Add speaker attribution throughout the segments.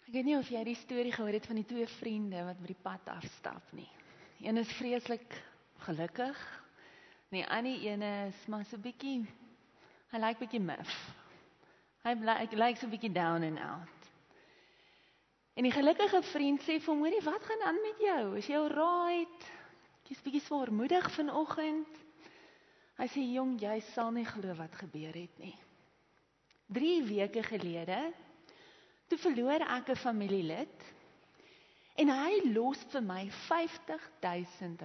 Speaker 1: Ek weet nie of jy die storie gehoor het van die twee vriende wat by die pad afstap nie. Een is vreeslik gelukkig, en die ander ene is maar so bietjie, hy lyk bietjie mif. Hy lyk so bietjie down and out. En die gelukkige vriend sê vir hom, hoorie, wat gaan aan met jou? Is jy alright? Jy's bietjie swaarmoedig vanoggend. Hy sê, jong, jy sal nie glo wat gebeur het nie. 3 weke gelede, toe verloor ek 'n familielid, en hy los vir my R50.000.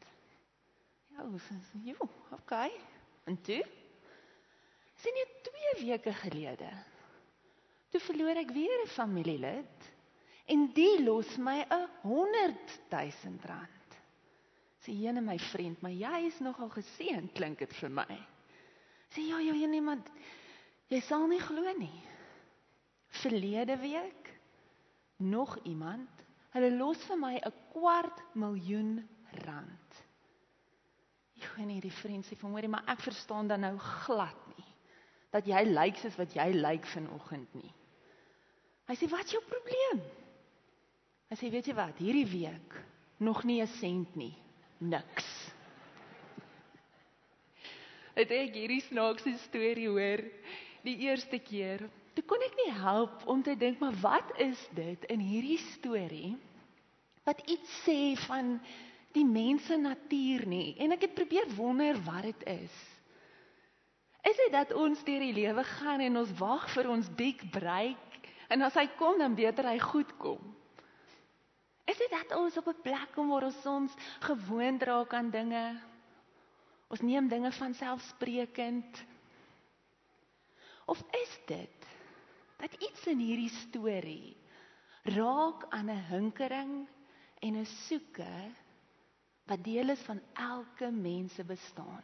Speaker 1: Ja, okay. En toe? Sien jy, 2 weke gelede, toe verloor ek weer 'n familielid, en die los my R100.000. Sê, jene my vriend, maar jy is nogal geseënd, klink dit vir my. Sê, ja, nee, maar jy sal nie glo nie. Verlede week, nog iemand, hulle los vir my R250.000. En die vriend sê van, hoorie, maar ek verstaan dan nou glad nie, dat jy lyk soos wat jy lyk vanoggend nie. Hy sê, wat is jou probleem? Hy sê, weet jy wat, hierdie week, nog nie 'n sent nie, niks. Het ek hierdie snaakse storie hoor, die eerste keer, toe kon ek nie help om te dink, maar wat is dit in hierdie storie, wat iets sê van die mense natuur nie, en ek het probeer wonder wat dit is. Is dit dat ons deur die lewe gaan en ons wag vir ons big break, en as hy kom, dan beter hy goed kom? Is dit dat ons op 'n plek kom waar ons soms gewoond raak aan dinge? Ons neem dinge vanselfsprekend. Of is dit dat iets in hierdie storie raak aan 'n hinkering en 'n soeke wat deel is van elke mens se bestaan?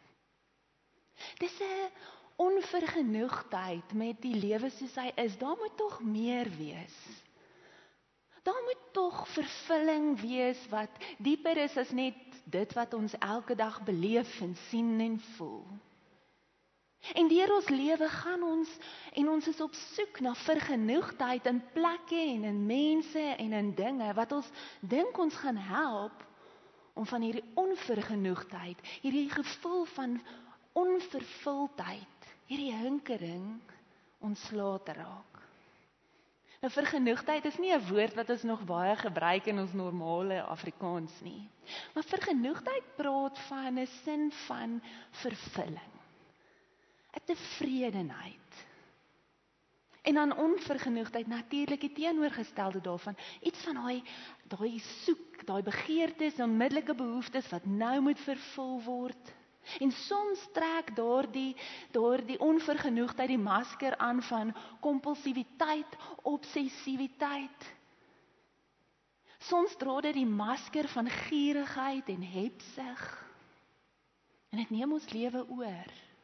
Speaker 1: Dis 'n onvergenoegdheid met die lewe soos hy is. Daar moet tog meer wees. Daar moet tog vervulling wees wat dieper is as net dit wat ons elke dag beleef en sien en voel. En deur ons lewe gaan ons, en ons is op soek na vergenoegdheid in plekke en in mense en in dinge, wat ons dink ons gaan help, om van hierdie onvergenoegdheid, hierdie gevoel van onvervuldheid, hierdie hinkering, ontslae te raak. Nou, vergenoegdheid is nie 'n woord wat ons nog baie gebruik in ons normale Afrikaans nie. Maar vergenoegdheid praat van 'n sin van vervulling. 'n tevredenheid. En dan onvergenoegdheid natuurlik die teenoorgestelde daarvan. Iets van daai soek, daai begeertes, onmiddellike behoeftes wat nou moet vervul word. En soms trek daardie onvergenoegdheid die masker aan van kompulsiwiteit, obsessiwiteit. Soms dra dit die masker van gierigheid en hebsug. En dit neem ons lewe oor.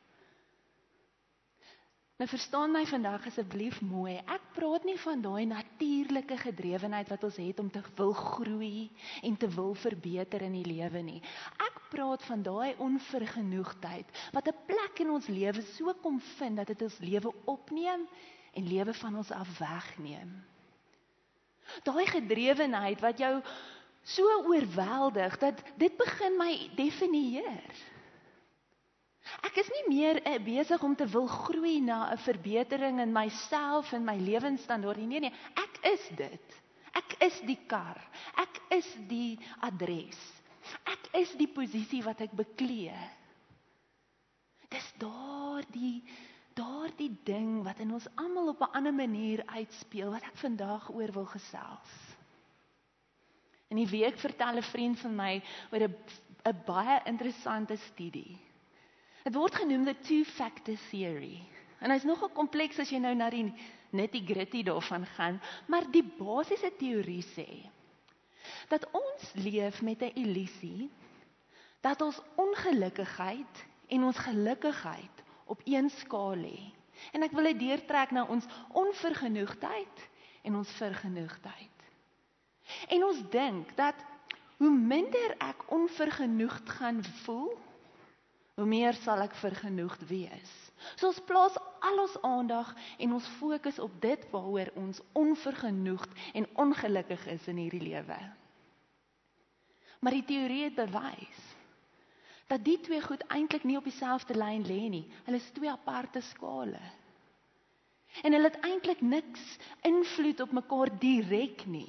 Speaker 1: Nou verstaan my vandag asseblief mooi, ek praat nie van daai natuurlike gedrewenheid wat ons het om te wil groei en te wil verbeter in die lewe nie. Ek praat van daai onvergenoegdheid wat 'n plek in ons lewe so kom vind dat dit ons lewe opneem en lewe van ons af wegneem. Daai gedrewenheid wat jou so oorweldig dat dit begin my definieer. Ek is nie meer besig om te wil groei na 'n verbetering in myself en my lewensstandaard nie. Nee, ek is dit. Ek is die kar. Ek is die adres. Ek is die posisie wat ek beklee. Dis daardie ding wat in ons almal op 'n ander manier uitspeel, wat ek vandag oor wil gesels. In die week vertel 'n vriend van my oor 'n baie interessante studie. Het word genoem the two-factor theory. En hy is nogal kompleks as jy nou na die nitty-gritty daarvan gaan, maar die basiese teorie sê, dat ons leef met 'n illusie, dat ons ongelukkigheid en ons gelukkigheid op een skaal lê. En ek wil dit deurtrek na ons onvergenoegdheid en ons vergenoegdheid. En ons dink dat, hoe minder ek onvergenoegd gaan voel, hoe meer sal ek vergenoegd wees. So ons plaas al ons aandag en ons fokus op dit waaroor ons onvergenoegd en ongelukkig is in hierdie lewe. Maar die teorie het bewys dat die twee goed eintlik nie op dieselfde lyn lê nie. Hulle is twee aparte skale. En hulle het eintlik niks invloed op mekaar direk nie.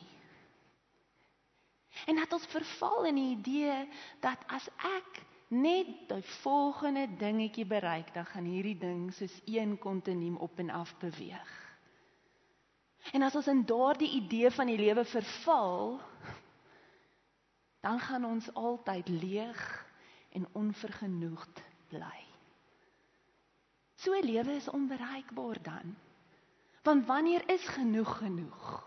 Speaker 1: En dat ons verval in die idee dat as ek net die volgende dingetjie bereik, dan gaan hierdie ding soos een kontinuum op en af beweeg. En as ons in daardie idee van die lewe verval, dan gaan ons altyd leeg en onvergenoegd bly. So 'n lewe is onbereikbaar dan. Want wanneer is genoeg genoeg?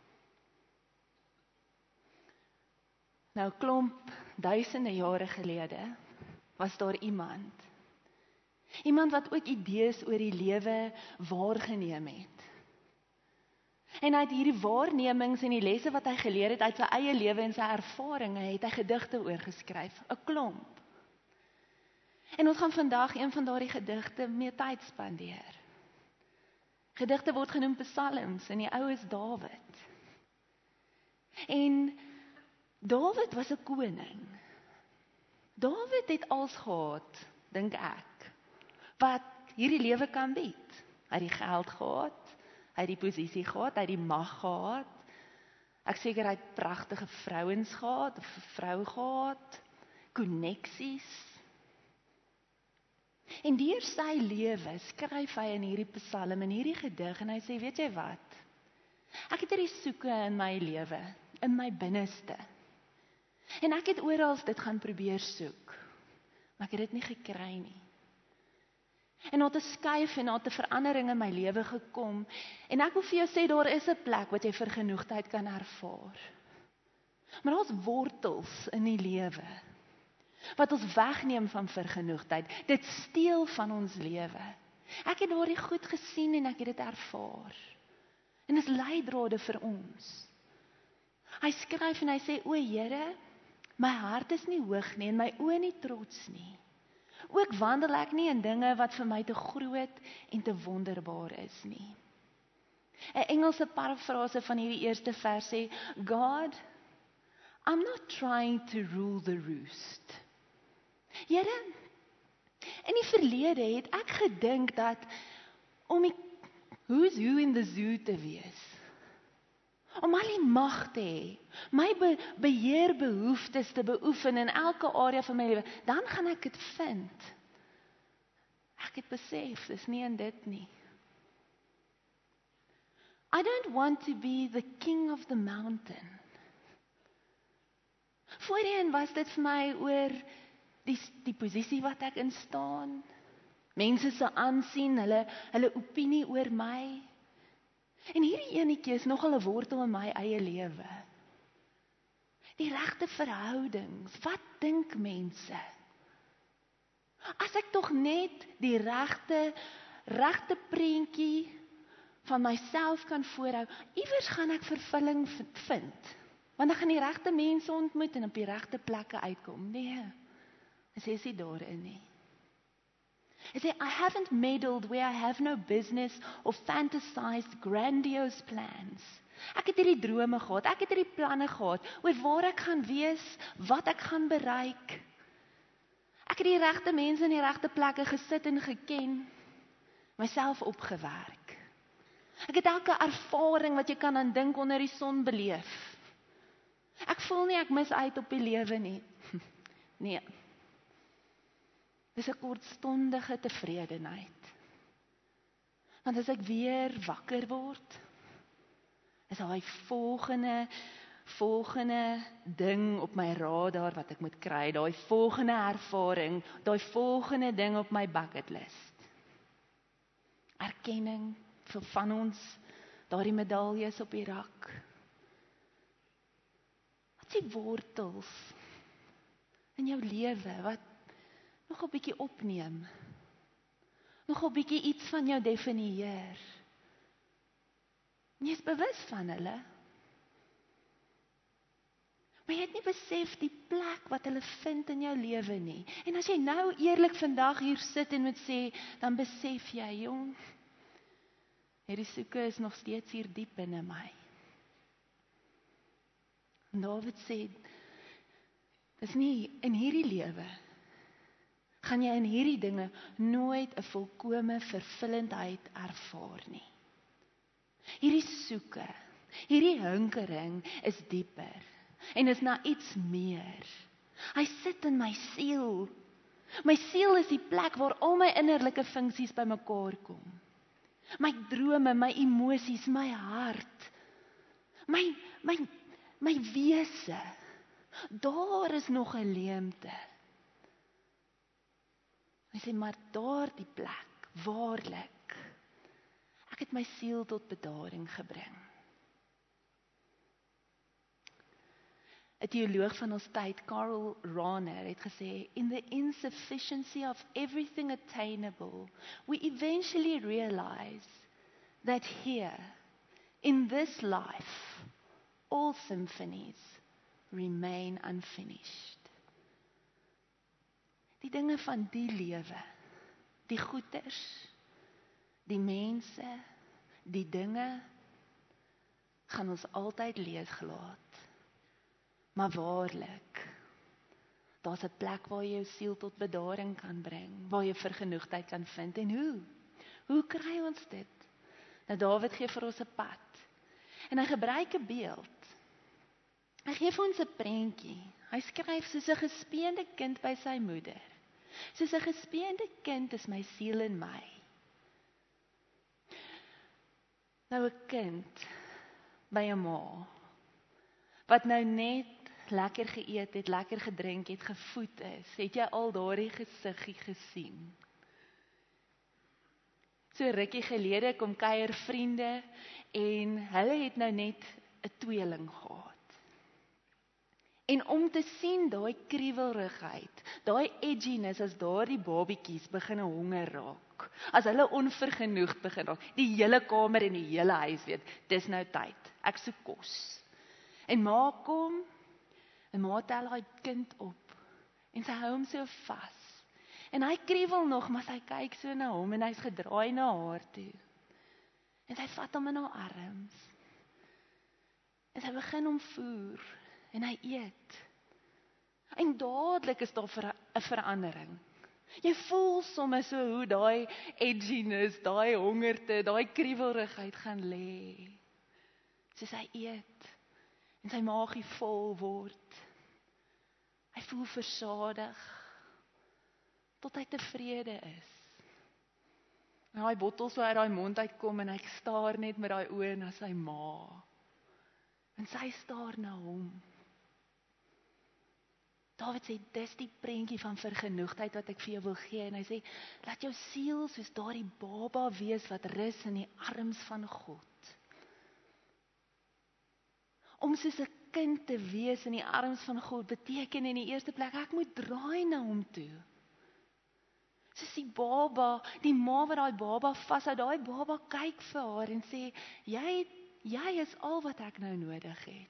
Speaker 1: Nou klomp duisende jare gelede was daar iemand wat ook idees oor die lewe waargeneem het. En uit hierdie waarnemings en die lesse wat hy geleer het uit sy eie lewe en sy ervarings, het hy gedigte oorgeskryf, 'n klomp. En ons gaan vandag een van daardie gedigte mee tyd spandeer. Gedigte word genoem psalms en die ou is Dawid. En Dawid was 'n koning. Dawid het alles gehad, dink ek, wat hierdie lewe kan bied. Hy het die geld gehad, hy het die posisie gehad, hy het die mag gehad. Ek seker hy het pragtige vrouens gehad, of 'n vrou gehad, koneksies. En deur sy lewe skryf hy in hierdie psalm, in hierdie gedig, en hy sê, weet jy wat? Ek het hierdie soeke in my lewe, in my binneste. En ek het oral dit gaan probeer soek, maar ek het dit nie gekry nie. En na te skuif en na te verandering in my lewe gekom, en ek wil vir jou sê, daar is 'n plek wat jy vergenoegdheid kan ervaar. Maar daar's wortels in die lewe, wat ons wegneem van vergenoegdheid. Dit steel van ons lewe. Ek het daardie goed gesien en ek het dit ervaar. En dit is leidrade vir ons. Hy skryf en hy sê, o Here, my hart is nie hoog nie en my oë nie trots nie. Ook wandel ek nie in dinge wat vir my te groot en te wonderbaar is nie. 'n Engelse parafrase van hierdie eerste vers sê, God, I'm not trying to rule the roost. Here, in die verlede het ek gedink dat om die who's who in the zoo te wees, om al die mag te hê, my beheerbehoeftes te beoefen in elke area van my lewe, dan gaan ek dit vind. Ek het besef, dis nie in dit nie. I don't want to be the king of the mountain. Voorheen was dit vir my oor die posisie wat ek in staan, mense se aansien, hulle opinie oor my. En hierdie enetjie is nogal 'n wortel in my eie lewe. Die regte verhoudings, wat dink mense? As ek tog net die regte prentjie van myself kan voorhou, iewers gaan ek vervulling vind. Want ek gaan die regte mense ontmoet en op die regte plekke uitkom. Nee, hy sê nie daarin nie. Hy sê, I haven't meddled where I have no business or fantasized grandiose plans. Ek het hierdie drome gehad, ek het hierdie planne gehad, oor waar ek gaan wees, wat ek gaan bereik. Ek het die regte mense in die regte plekke gesit en geken, myself opgewerk. Ek het elke ervaring wat jy kan aan dink onder die son beleef. Ek voel nie ek mis uit op die lewe nie. Nee. Dis 'n kortstondige tevredenheid. Want as ek weer wakker word, is daai volgende ding op my radar wat ek moet kry, daai volgende ervaring, daai volgende ding op my bucket list. Erkenning vir van ons, daardie medaljes op die rak. Wat is die wortels in jou lewe wat nog 'n bietjie opneem, nog 'n bietjie iets van jou definieer? Jy is bewus van hulle. Maar jy het nie besef die plek wat hulle vind in jou lewe nie. En as jy nou eerlik vandag hier sit en moet sê, dan besef jy, jong, hierdie soeke is nog steeds hier diep binne my. En Dawid sê, dis nie in hierdie lewe, gaan jy in hierdie dinge nooit 'n volkome vervullendheid ervaar nie. Hierdie soeke, hierdie hinkering is dieper en is na iets meer. Hy sit in my siel. My siel is die plek waar al my innerlike funksies bymekaar kom. My drome, my emosies, my hart, my wese. Daar is nog 'n leemte. Hy sê, maar daardie plek, waarlik, ek het my siel tot bedaring gebring. 'n teoloog van ons tyd, Karl Rahner, het gesê, in the insufficiency of everything attainable, we eventually realize that here, in this life, all symphonies remain unfinished. Die dinge van die lewe, die goeders, die mense, die dinge, gaan ons altyd leeggelaat. Maar waarlik, daar's 'n plek waar jy jou siel tot bedaring kan bring, waar jy vergenoegdheid kan vind. En hoe? Hoe kry ons dit? Nou Dawid gee vir ons 'n pad. En hy gebruik 'n beeld. Hy gee vir ons 'n prentjie. Hy skryf soos 'n gespeende kind by sy moeder. Soos 'n gespeende kind is my siel in my. Nou 'n kind by 'n ma, wat nou net lekker geëet het, lekker gedrink het, gevoed is, het jy al daardie gesiggie gesien? So rukkie gelede kom kuier vriende en hulle het nou net 'n tweeling gehad. En om te sien daai kriewelrigheid, daai edginess as daardie babietjies begin honger raak, as hulle onvergenoegd begin raak, die hele kamer en die hele huis weet, dis nou tyd, ek soek kos. En ma kom, en ma tel hy kind op, en sy hou hom so vas. En hy kriewel nog, maar sy kyk so na hom, en hy's gedraai na haar toe. En sy vat hom in haar arms. En sy begin hom voer, en hy eet. En dadelik is daar 'n verandering. Jy voel sommer so hoe daai edginess, daai hongerte, daai kriewelrigheid gaan lê. Soos hy eet, en sy maagie vol word. Hy voel versadig, tot hy tevrede is. En daai bottel so uit daai mond uitkom, en hy staar net met daai oë na sy ma. En sy staar na hom. Dawid sê, dis die prentjie van vergenoegdheid wat ek vir jou wil gee. En hy sê, laat jou siel soos daardie baba wees wat rus in die arms van God. Om soos 'n kind te wees in die arms van God beteken in die eerste plek, ek moet draai na hom toe. Soos die baba, die ma wat daai baba vashou, daai baba kyk vir haar en sê, jy is al wat ek nou nodig het.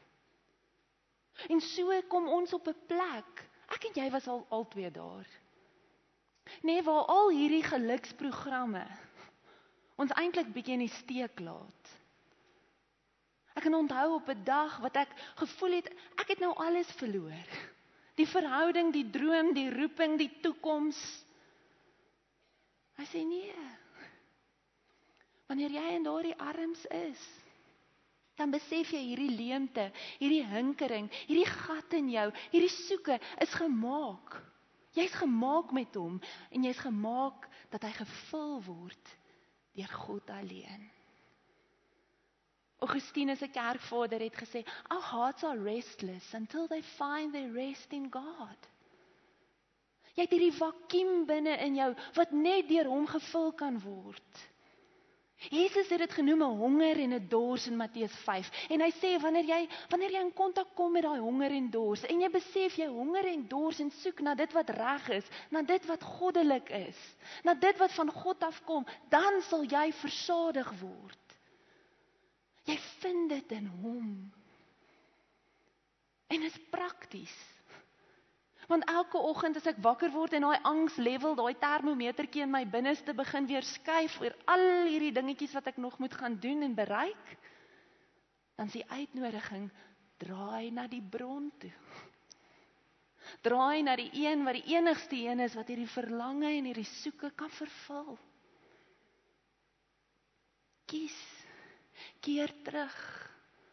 Speaker 1: En so kom ons op 'n plek, ek en jy was al twee daar. Nee, waar al hierdie geluksprogramme ons eintlik bietjie in die steek laat. Ek kan onthou op 'n dag wat ek gevoel het, ek het nou alles verloor. Die verhouding, die droom, die roeping, die toekoms. Hy sê nee. Wanneer jy in daardie arms is, dan besef jy hierdie leemte, hierdie hinkering, hierdie gat in jou, hierdie soeke is gemaak. Jy's gemaak met hom en jy's gemaak dat hy gevul word deur God alleen. Augustinus, 'n kerkvader, het gesê, our hearts are restless until they find their rest in God. Jy het hierdie vakuum binne in jou wat net deur hom gevul kan word. Jesus het dit genoem 'n honger en 'n dors in Matteus 5. En hy sê wanneer jy in kontak kom met daai honger en dors en jy besef jy honger en dors en soek na dit wat reg is, na dit wat goddelik is, na dit wat van God afkom, dan sal jy versadig word. Jy vind dit in hom. En is prakties. Want elke oggend as ek wakker word en daai angslevel, daai termometertjie in my binneste begin weer skuif oor al hierdie dingetjies wat ek nog moet gaan doen en bereik, dan is die uitnodiging, draai na die bron toe. Draai na die een wat die enigste een is wat hierdie verlange en hierdie soeke kan vervul. Kies, keer terug.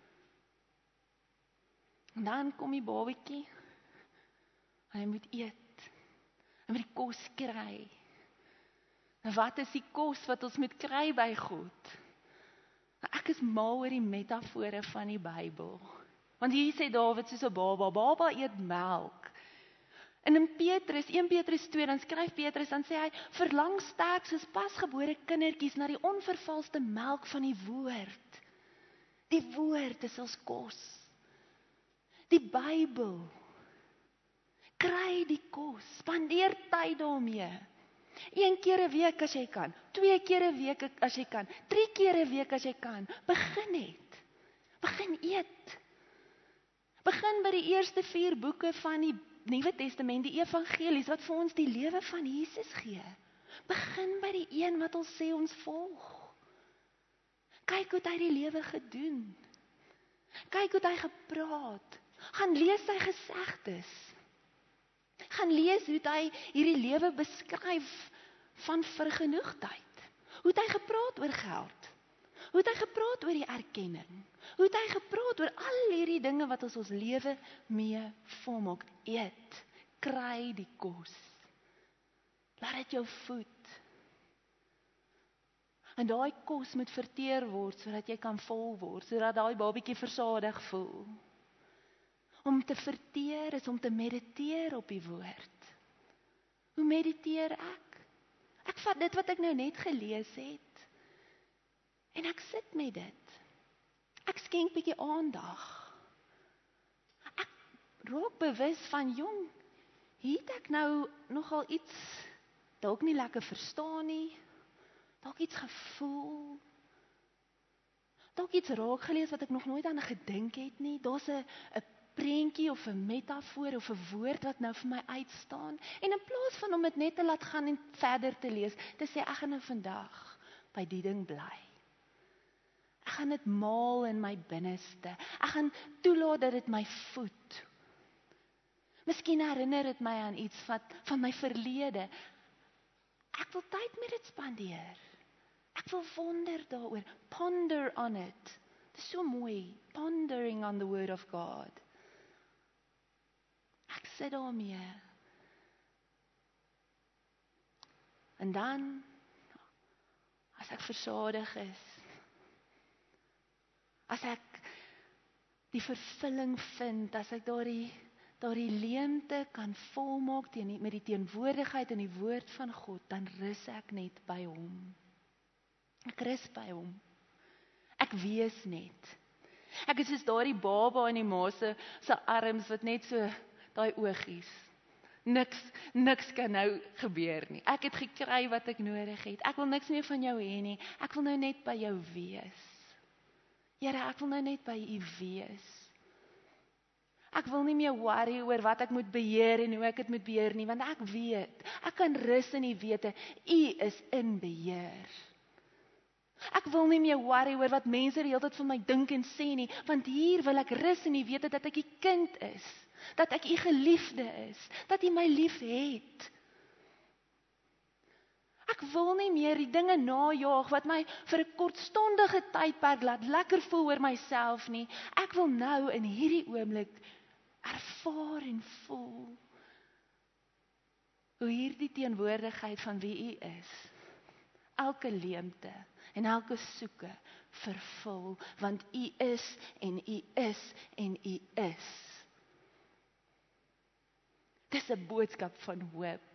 Speaker 1: En dan kom die babatjie, hy moet eet, hy moet die kos kry. En wat is die kos wat ons moet kry by God? Ek is mal oor die metafore van die Bybel. Want hier sê Dawid soos 'n baba eet melk. En in 1 Petrus 2, dan skryf Petrus, dan sê hy, verlang sterk soos pasgebore kindertjies na die onvervalste melk van die woord. Die woord is ons kos. Die Bybel. Kry die kos, spandeer tyd daarmee. 1 keer 'n week as jy kan, 2 keer 'n week as jy kan, 3 keer 'n week as jy kan. Begin het. Begin eet. Begin by die eerste 4 boeke van die Nuwe Testament, die evangelies wat vir ons die lewe van Jesus gee. Begin by die een wat ons sê ons volg. Kyk hoe hy die lewe gedoen. Kyk hoe hy gepraat. Gaan lees sy gesegdes. Gaan lees hoe hy hierdie lewe beskryf van vergenoegdheid. Hoe hy gepraat oor geld. Hoe hy gepraat oor die erkenning. Hoe hy gepraat oor al hierdie dinge wat ons lewe mee volmaak. Eet, kry die kos. Laat dit jou voed. En daai kos moet verteer word sodat jy kan vol word, sodat daai babatjie versadig voel. Om te verteer is om te mediteer op die woord. Hoe mediteer ek? Ek vat dit wat ek nou net gelees het en ek sit met dit. Ek skenk bietjie aandag. Ek raak bewus van hier het ek nou nogal iets dalk nie lekker verstaan nie. Dalk iets gevoel. Dalk iets raak gelees wat ek nog nooit aan gedink het nie. Daar's 'n prentjie of 'n metafoor of 'n woord wat nou vir my uitstaan. En in plaas van om dit net te laat gaan en verder te lees, te sê ek gaan nou vandag by die ding bly. Ek gaan dit maal in my binneste. Ek gaan toelaat dat dit my voed. Miskien herinner dit my aan iets van my verlede. Ek wil tyd met dit spandeer. Ek wil wonder daaroor. Ponder on it. Dit is so mooi. Pondering on the word of God. Ek sit daarmee. En dan, as ek versadig is, as ek die vervulling vind, as ek daardie leemte kan volmaak met die teenwoordigheid in die woord van God, dan rus ek net by hom. Ek rus by hom. Ek wees net. Ek is soos daardie baba in die ma se arms wat net so daai oogies. Niks kan nou gebeur nie. Ek het gekry wat ek nodig het. Ek wil niks meer van jou hê nie. Ek wil nou net by jou wees. Here, ek wil nou net by u wees. Ek wil nie meer worry oor wat ek moet beheer en hoe ek dit moet beheer nie, want ek weet, ek kan rus in die wete, u is in beheer. Ek wil nie meer worry oor wat mense die hele tyd van my dink en sê nie, want hier wil ek rus in die wete dat ek u kind is, dat ek u geliefde is, dat u my lief het. Ek wil nie meer die dinge najaag wat my vir 'n kortstondige tydperk laat lekker voel oor myself nie. Ek wil nou in hierdie oomblik ervaar en voel hoe hierdie teenwoordigheid van wie u is, elke leemte en elke soeke vervul, want u is en u is en u is. Dis 'n boodskap van hoop.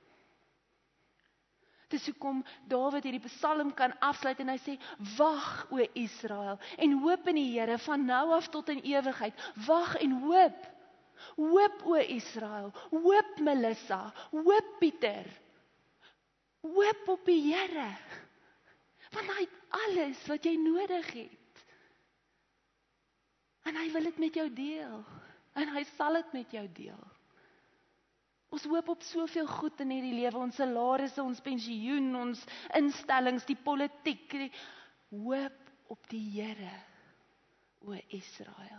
Speaker 1: Dis hoekom Dawid hierdie psalm kan afsluit en hy sê, wag o Israel en hoop in die Here van nou af tot in ewigheid. Wag en hoop. Hoop o Israel, hoop Melissa, hoop Pieter. Hoop op die Here. Want hy het alles wat jy nodig het. En hy wil dit met jou deel. En hy sal dit met jou deel. Ons hoop op soveel goed in hierdie lewe, ons salarisse, ons pensioen, ons instellings, die politiek, hoop op die Here, o Israel.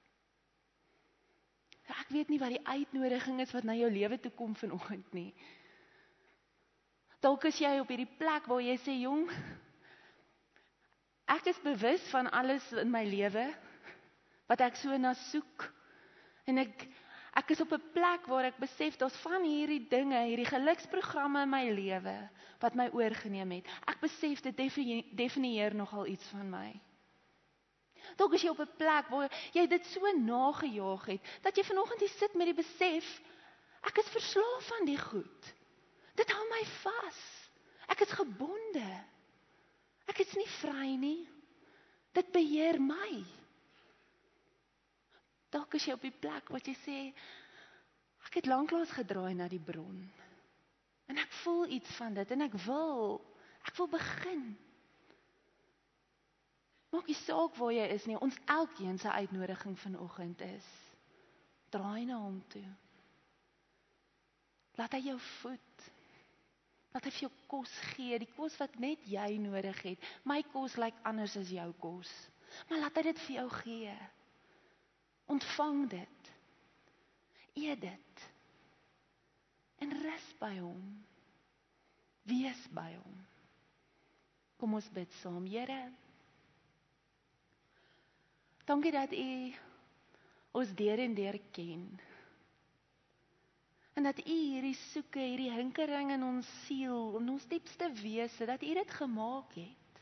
Speaker 1: Ek weet nie wat die uitnodiging is wat na jou lewe toe kom vanoggend nie. Dalk is jy op hierdie plek waar jy sê, jong, ek is bewus van alles in my lewe, wat ek so na soek, en ek is op 'n plek waar ek besef, daar's van hierdie dinge, hierdie geluksprogramme in my lewe, wat my oorgeneem het. Ek besef, dit definieer nogal iets van my. Dalk is jy op 'n plek waar jy dit so nagejaag het, dat jy vanoggend hier sit met die besef, ek is verslaaf aan die goed. Dit hou my vas. Ek is gebonde. Ek is nie vry nie. Dit beheer my. Dalk is jy op die plek wat jy sê, ek het lanklaas gedraai na die bron. En ek voel iets van dit en ek wil begin. Maak nie saak waar jy is nie, ons elkeen se uitnodiging vanoggend is, draai na hom toe. Laat hy jou voed. Laat hy vir jou kos gee, die kos wat net jy nodig het. My kos lyk anders as jou kos, maar laat hy dit vir jou gee. Ontvang dit. Eet dit. En rus by hom. Wees by hom. Kom ons bid saam. Here, dankie dat U ons deur en deur ken. En dat U hierdie soeke, hierdie hinkering in ons siel, in ons diepste wese, dat U dit gemaak het.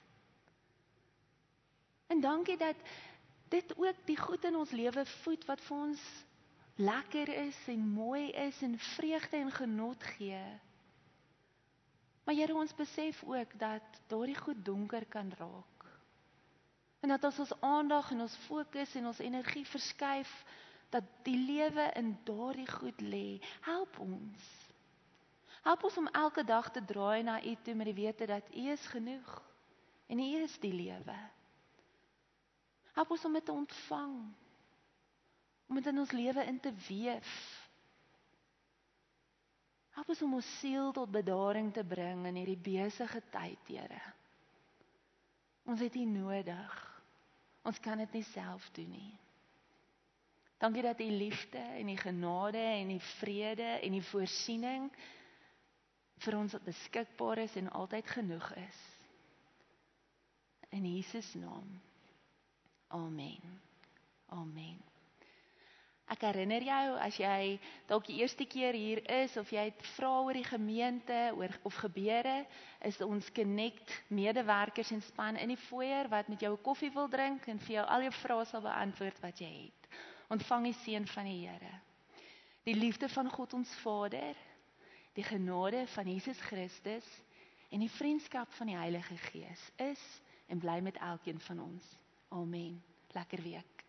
Speaker 1: En dankie dat dit ook die goed in ons lewe voed, wat vir ons lekker is en mooi is en vreugde en genot gee. Maar Here, ons besef ook dat daardie goed donker kan raak. En dat as ons aandag en ons fokus en ons energie verskuif, dat die lewe in daardie goed lê. Help ons. Help ons om elke dag te draai na U toe met die wete dat U is genoeg en U is die lewe. Help ons om dit te ontvang, om dit in ons lewe in te weef. Help ons om ons siel tot bedaring te bring in hierdie besige tyd, Here. Ons het U nodig. Ons kan dit nie self doen nie. Dankie dat U liefde en die genade en die vrede en die voorsiening vir ons beskikbaar is en altyd genoeg is. In Jesus naam. Amen. Amen. Ek herinner jou, as jy dalk die eerste keer hier is, of jy het vrae oor die gemeente, of gebeure, is ons Connect medewerkers en span in die foyer, wat met jou 'n koffie wil drink, en vir jou al jou vrae sal beantwoord wat jy het. Ontvang die seën van die Here. Die liefde van God ons Vader, die genade van Jesus Christus, en die vriendskap van die Heilige Gees, is en bly met elkeen van ons. Amen. Lekker week.